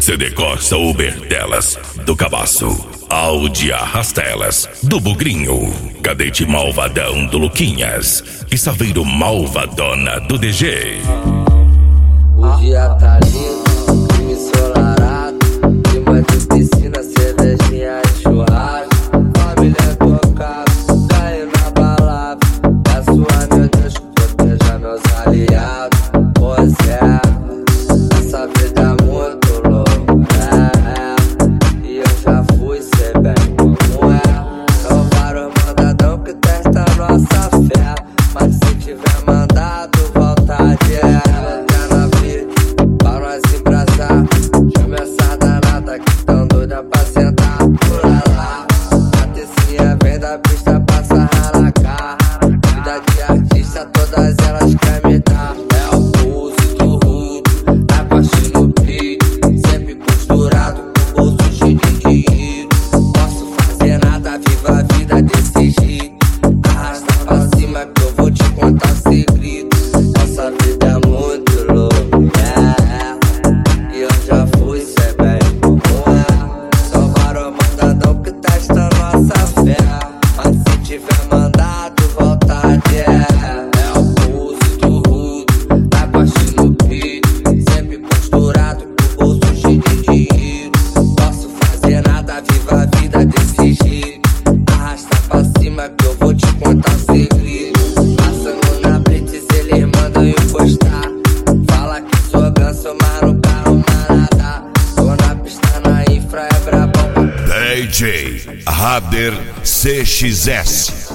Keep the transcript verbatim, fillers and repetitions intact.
C D Costa Uber delas, do Cabaço. Audi Arrasta Elas, do Bugrinho. Cadete Malvadão, do Luquinhas. E Saveiro Malvadona, do D G. O dia tá lindo, crime ensolarado, clima de piscina, cervejinha e churrasco. Família tocando, caindo na balada. A sua, meu Deus, que proteja meus aliados. Pois é, essa vida é muito louca, é, e eu já fui ser bem como é. São vários mandadão que testa nossa fé, mas se tiver mandado, volta de é. Chama essa danada que tão doida pra sentar. Pula lá, a tecinha vem da pista pra sarrar na cara. Vida de artista, todas elas querem me dar. É o pulso do rudo, a parte no peito, sempre costurado, com o bolso cheio de dinheiro. Posso fazer nada, viva a vida desse jeito. Arrasta pra cima que eu vou te contar segredo. Essa vida é muito louca, é. Já fui ser bem como é. São vários mandadão que testa nossa fé, mas se tiver mandado, volta de é. É o pulso do rudo, a parte no peito, sempre costurado, com o bolso cheio de dinheiro. Posso fazer nada, viva a vida desse jeito. Arrasta pra cima que eu vou te contar segredo. Passando na blitz, eles mandam encostar. Fala que sou ganso, mas no carro D J Rader C X S.